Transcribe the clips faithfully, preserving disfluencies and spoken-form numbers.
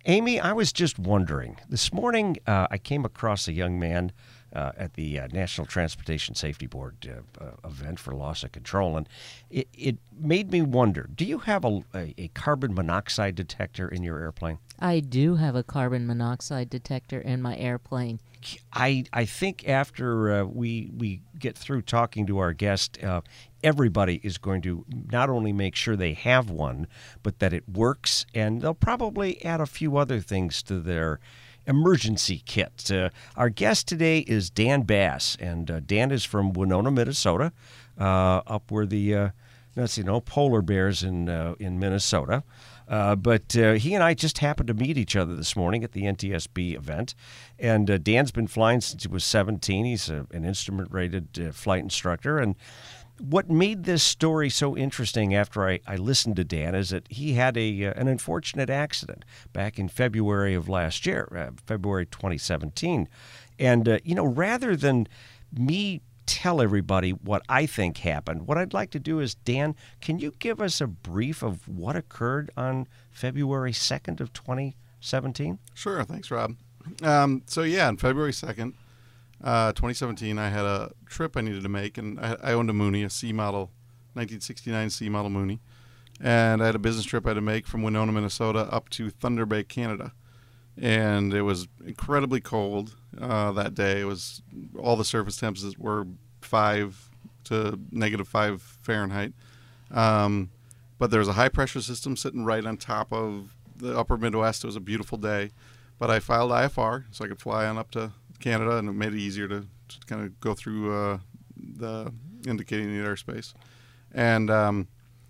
Amy, I was just wondering. This morning, uh, I came across a young man uh, at the uh, National Transportation Safety Board uh, uh, event for loss of control, and it, it made me wonder, do you have a, a, a carbon monoxide detector in your airplane? I do have a carbon monoxide detector in my airplane. I I think after uh, we we get through talking to our guest, uh, everybody is going to not only make sure they have one, but that it works, and they'll probably add a few other things to their emergency kit. Uh, our guest today is Dan Bass, and uh, Dan is from Winona, Minnesota, uh, up where the uh, let's you know polar bears in uh, in Minnesota. Uh, but uh, he and I just happened to meet each other this morning at the N T S B event. And uh, Dan's been flying since he was seventeen. He's a, an instrument-rated uh, flight instructor. And what made this story so interesting after I, I listened to Dan is that he had a uh, an unfortunate accident back in February of last year, uh, February twenty seventeen. And, uh, you know, rather than me tell everybody what I think happened, what I'd like to do is, Dan, can you give us a brief of what occurred on February second of twenty seventeen? Sure. Thanks, Rob. Um, so, yeah, on February second, uh, twenty seventeen, I had a trip I needed to make, and I, I owned a Mooney, a C model, nineteen sixty-nine C model Mooney, and I had a business trip I had to make from Winona, Minnesota up to Thunder Bay, Canada. And it was incredibly cold uh, that day. It was all the surface temps were five to negative five Fahrenheit. Um, but there was a high pressure system sitting right on top of the upper Midwest. It was a beautiful day. But I filed I F R so I could fly on up to Canada, and it made it easier to, to kind of go through uh, the indicating the airspace. And um,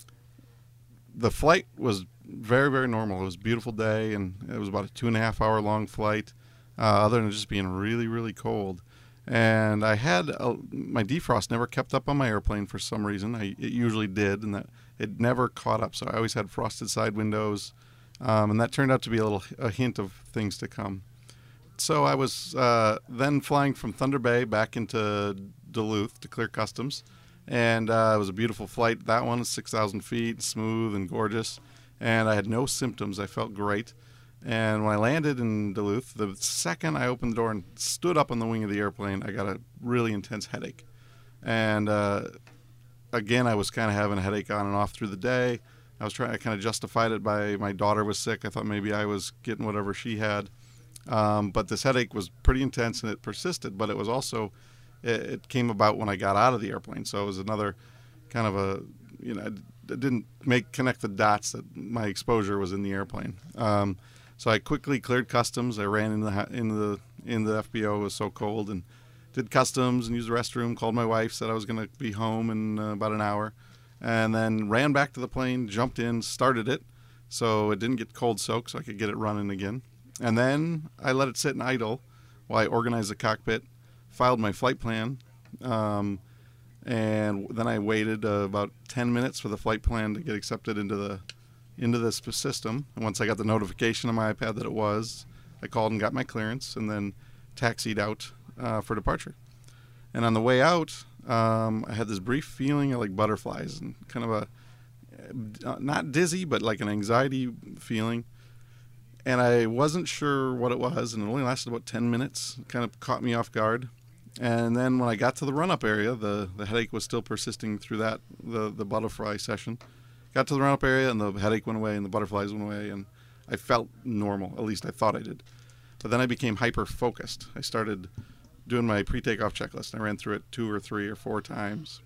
the flight was very, very normal. It was a beautiful day, and it was about a two and a half hour long flight, uh, other than just being really, really cold. And I had a, my defrost never kept up on my airplane for some reason. I, it usually did, and that it never caught up. So I always had frosted side windows, um, and that turned out to be a little a hint of things to come. So I was uh, then flying from Thunder Bay back into Duluth to clear customs, and uh, it was a beautiful flight. That one was six thousand feet, smooth and gorgeous. And I had no symptoms. I felt great. And when I landed in Duluth, the second I opened the door and stood up on the wing of the airplane, I got a really intense headache. And uh, again, I was kind of having a headache on and off through the day. I was trying, I kind of justified it by my daughter was sick. I thought maybe I was getting whatever she had. Um, but this headache was pretty intense, and it persisted. But it was also, it, it came about when I got out of the airplane. So it was another kind of a, you know, I didn't make connect the dots that my exposure was in the airplane. Um, so I quickly cleared customs. I ran in the in the in the F B O. It was so cold, and did customs and used the restroom. Called my wife, said I was going to be home in uh, about an hour, and then ran back to the plane, jumped in, started it, so it didn't get cold soaked, so I could get it running again. And then I let it sit and idle while I organized the cockpit, filed my flight plan. Um, And then I waited uh, about ten minutes for the flight plan to get accepted into the into this system. And once I got the notification on my iPad that it was, I called and got my clearance, and then taxied out uh, for departure. And on the way out, um, I had this brief feeling of like butterflies and kind of a uh, not dizzy, but like an anxiety feeling. And I wasn't sure what it was, and it only lasted about ten minutes. It kind of caught me off guard. And then when I got to the run-up area, the, the headache was still persisting through that, the, the butterfly session. Got to the run-up area, and the headache went away, and the butterflies went away, and I felt normal. At least I thought I did. But then I became hyper-focused. I started doing my pre-takeoff checklist. I ran through it two or three or four times.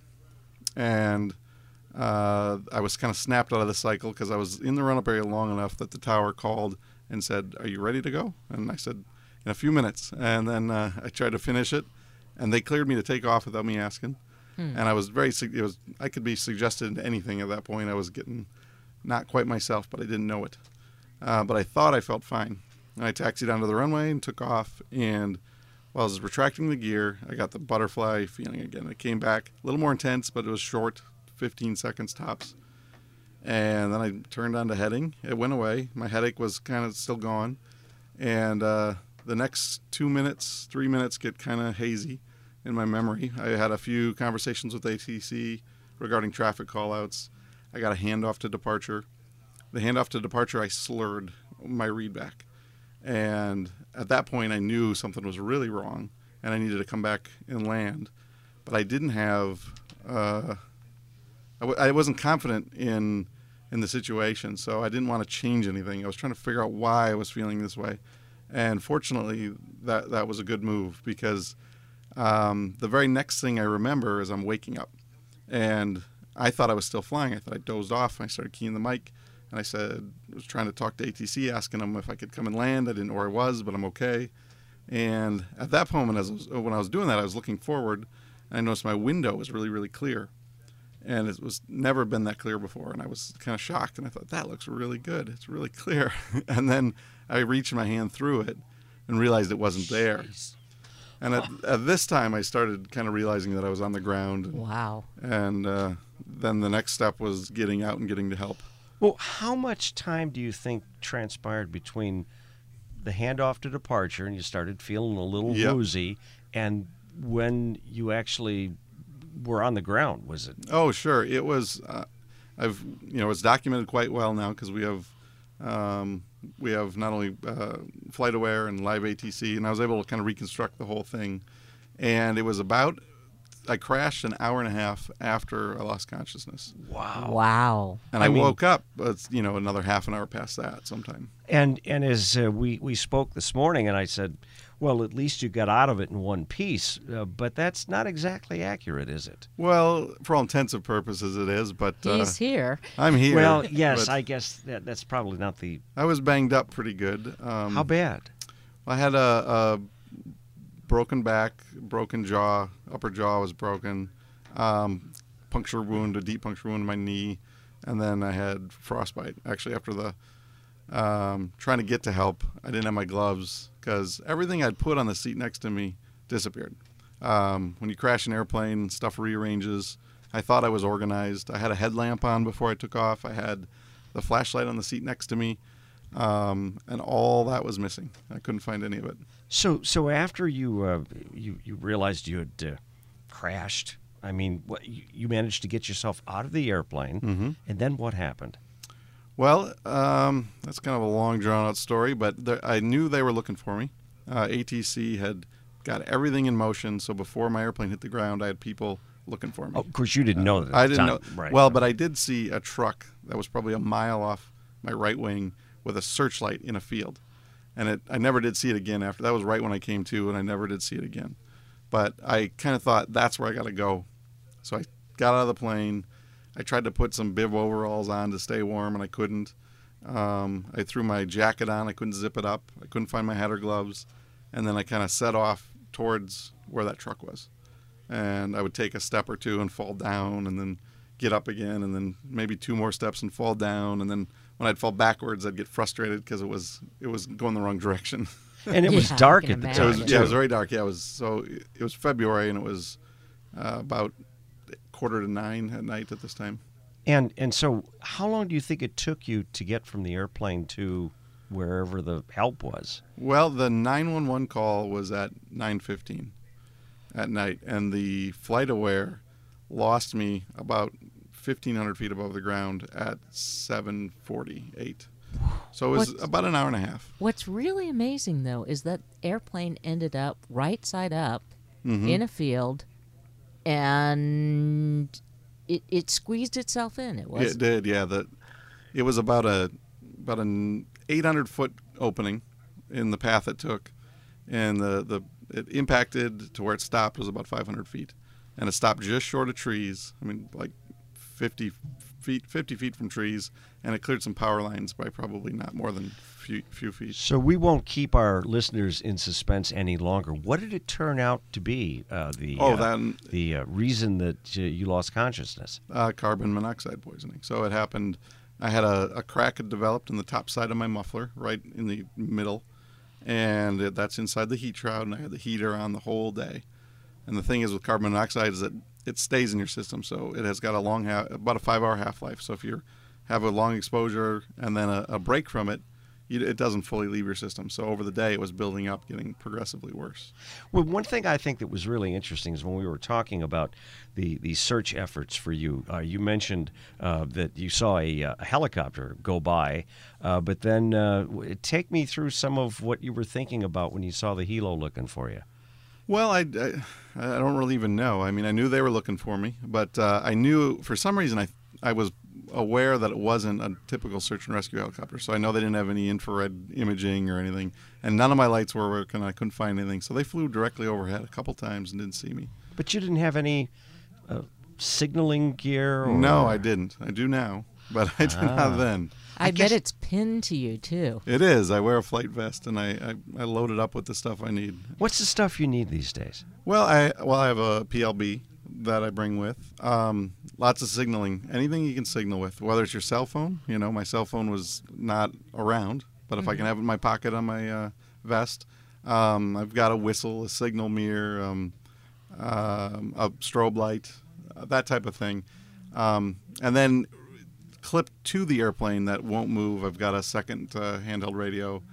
And uh, I was kind of snapped out of the cycle because I was in the run-up area long enough that the tower called and said, "Are you ready to go?" And I said, "In a few minutes." And then uh, I tried to finish it. And they cleared me to take off without me asking. Hmm. And I was very, it was, I could be suggested into anything at that point. I was getting not quite myself, but I didn't know it. Uh, but I thought I felt fine. And I taxied onto the runway and took off. And while I was retracting the gear, I got the butterfly feeling again. It came back a little more intense, but it was short, fifteen seconds tops. And then I turned on to heading. It went away. My headache was kind of still gone. And, uh, the next two minutes, three minutes get kind of hazy in my memory. I had a few conversations with A T C regarding traffic callouts. I got a handoff to departure. The handoff to departure, I slurred my readback. And at that point, I knew something was really wrong, and I needed to come back and land. But I didn't have, uh, I, w- I wasn't confident in in the situation, so I didn't want to change anything. I was trying to figure out why I was feeling this way. And fortunately, that, that was a good move, because um, the very next thing I remember is I'm waking up. And I thought I was still flying. I thought I dozed off, and I started keying the mic. And I said, I was trying to talk to A T C, asking them if I could come and land. I didn't know where I was, but I'm okay. And at that moment, as I was, when I was doing that, I was looking forward, and I noticed my window was really, really clear. And it was never been that clear before. And I was kind of shocked, and I thought, that looks really good. It's really clear. And then I reached my hand through it and realized it wasn't there. Jeez. And at, at this time, I started kind of realizing that I was on the ground. Wow. And uh, then the next step was getting out and getting to help. Well, how much time do you think transpired between the handoff to departure and you started feeling a little Yep. woozy and when you actually were on the ground? Was it? Oh, sure. It was. Uh, I've you know it's documented quite well now, because we have um, we have not only uh, FlightAware and Live A T C, and I was able to kind of reconstruct the whole thing. And it was about I crashed an hour and a half after I lost consciousness, Wow. Wow. and I I, mean- woke up. But you know another half an hour past that sometime. And and as uh, we we spoke this morning, and I said, well, at least you got out of it in one piece. Uh, but that's not exactly accurate, is it? Well, for all intents and purposes, it is. But uh, He's here. I'm here. Well, yes, but I guess that, that's probably not the. I was banged up pretty good. Um, How bad? I had a, a broken back, broken jaw, upper jaw was broken, um, puncture wound, a deep puncture wound in my knee, and then I had frostbite. Actually, after the um, trying to get to help, I didn't have my gloves because everything I'd put on the seat next to me disappeared. Um, when you crash an airplane, stuff rearranges. I thought I was organized. I had a headlamp on before I took off. I had the flashlight on the seat next to me. Um, and all that was missing. I couldn't find any of it. So so after you uh, you you realized you had uh, crashed, I mean, what, you, you managed to get yourself out of the airplane, Mm-hmm. and then what happened? Well, um, that's kind of a long, drawn-out story, but there, I knew they were looking for me. Uh, A T C had got everything in motion, so before my airplane hit the ground, I had people looking for me. Oh, of course, you didn't know that. At I the didn't time. know. Right. Well, but I did see a truck that was probably a mile off my right wing with a searchlight in a field, and it. I never did see it again after. That was right when I came to, and I never did see it again. But I kind of thought that's where I got to go, so I got out of the plane. I tried to put some bib overalls on to stay warm, and I couldn't. Um, I threw my jacket on. I couldn't zip it up. I couldn't find my hat or gloves, and then I kind of set off towards where that truck was. And I would take a step or two and fall down, and then get up again, and then maybe two more steps and fall down, and then when I'd fall backwards, I'd get frustrated because it was it was going the wrong direction. and it was Yeah, I dark can at the So it time. was, too. yeah, it was very dark. Yeah, it was so it was February, and it was uh, about quarter to nine at night at this time. And and so, how long do you think it took you to get from the airplane to wherever the help was? Well, the nine one one call was at nine fifteen at night, and the FlightAware lost me about fifteen hundred feet above the ground at seven forty-eight. So it was What's- about an hour and a half. What's really amazing, though, is that airplane ended up right side up Mhm. in a field, and it, it squeezed itself in. It was It did, yeah. The it was about a about an eight hundred foot opening in the path it took, and the the it impacted to where it stopped was about five hundred feet, and it stopped just short of trees. I mean, like fifty feet, fifty feet from trees, and it cleared some power lines by probably not more than a few, few feet. So we won't keep our listeners in suspense any longer. What did it turn out to be? Uh, the Oh, uh, that the uh, reason that uh, you lost consciousness? uh, carbon monoxide poisoning. So it happened. I had a, a crack had developed in the top side of my muffler, right in the middle, and it, that's inside the heat shroud. And I had the heater on the whole day. And the thing is with carbon monoxide is that it stays in your system, so it has got a long half, about a five-hour half-life. So if you have a long exposure and then a, a break from it, you, it doesn't fully leave your system. So over the day, it was building up, getting progressively worse. Well, one thing I think that was really interesting is when we were talking about the, the search efforts for you, uh, you mentioned uh, that you saw a, uh, a helicopter go by, uh, but then uh, w- take me through some of what you were thinking about when you saw the helo looking for you. Well, I, I, I don't really even know. I mean, I knew they were looking for me, but uh, I knew for some reason I I was aware that it wasn't a typical search and rescue helicopter. So I know they didn't have any infrared imaging or anything, and none of my lights were working. I couldn't find anything, so they flew directly overhead a couple times and didn't see me. But you didn't have any uh, signaling gear? Or... No, I didn't. I do now, but I did Ah. not then. I, I bet guess- it's pinned to you too. It is. I wear a flight vest, and I, I, I load it up with the stuff I need. What's the stuff you need these days? Well, I well I have a P L B that I bring with. Um, lots of signaling. Anything you can signal with, whether it's your cell phone. You know, my cell phone was not around, but if I can have it in my pocket on my uh, vest, um, I've got a whistle, a signal mirror, um, um, a strobe light, uh, that type of thing. Um, and then clipped to the airplane that won't move, I've got a second uh, handheld radio.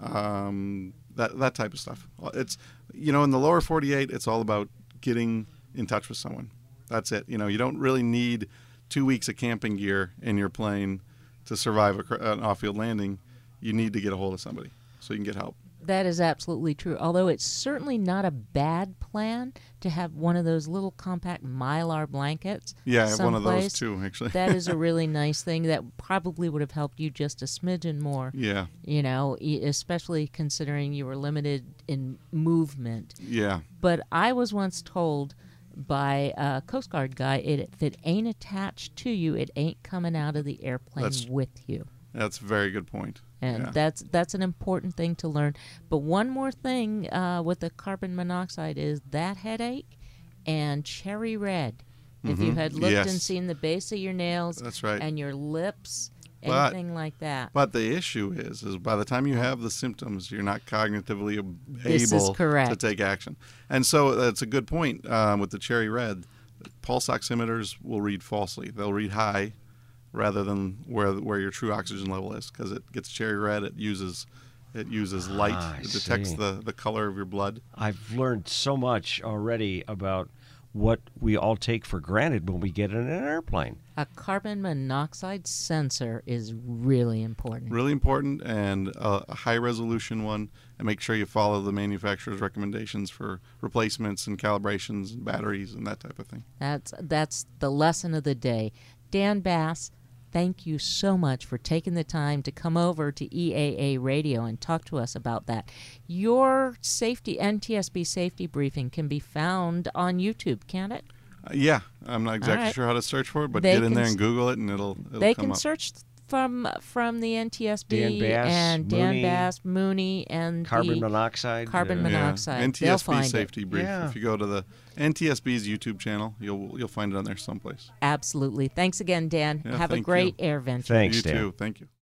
Um, that that type of stuff. It's, you know, in the lower forty-eight, it's all about getting in touch with someone. That's it. You know, you don't really need two weeks of camping gear in your plane to survive a, cr- an off-field landing. You need to get a hold of somebody so you can get help. That is absolutely true. Although it's certainly not a bad plan to have one of those little compact Mylar blankets. Yeah, I have one of those someplace. too, actually. That is a really nice thing that probably would have helped you just a smidgen more. Yeah, You know, e- especially considering you were limited in movement. yeah. But I was once told by a Coast Guard guy, it, if it ain't attached to you, it ain't coming out of the airplane That's- with you. That's a very good point. And Yeah. that's that's an important thing to learn. But one more thing uh, with the carbon monoxide is that headache and cherry red. If you Mhm. had looked and Yes. seen the base of your nails That's right. and your lips, But- anything like that. But the issue is, is by the time you have the symptoms, you're not cognitively ab- This is able to correct. take action. And so that's a good point um, with the cherry red. Pulse oximeters will read falsely. They'll read high rather than where where your true oxygen level is, because it gets cherry red. It uses it uses light. Ah, I It detects see. the, the color of your blood. I've learned so much already about what we all take for granted when we get in an airplane. A carbon monoxide sensor is really important. Really important, and a, a high resolution one. And make sure you follow the manufacturer's recommendations for replacements and calibrations and batteries and that type of thing. That's that's the lesson of the day. Dan Bass, thank you so much for taking the time to come over to E A A Radio and talk to us about that. Your safety N T S B safety briefing can be found on YouTube, can't it? Uh, yeah, I'm not exactly right. sure how to search for it, but They get in can there s- and Google it, and it'll, it'll They come can up. search from from the N T S B Dan Bass, and Dan Mooney, Bass, Mooney, and Carbon the monoxide. carbon uh, monoxide. Yeah, monoxide. N T They'll S B find it. safety brief. Yeah. If you go to the N T S B's YouTube channel, you'll you'll find it on there someplace. Absolutely. Thanks again, Dan. Yeah, Have a thank great you. air venture. Thanks, you Dan. too. Thank you.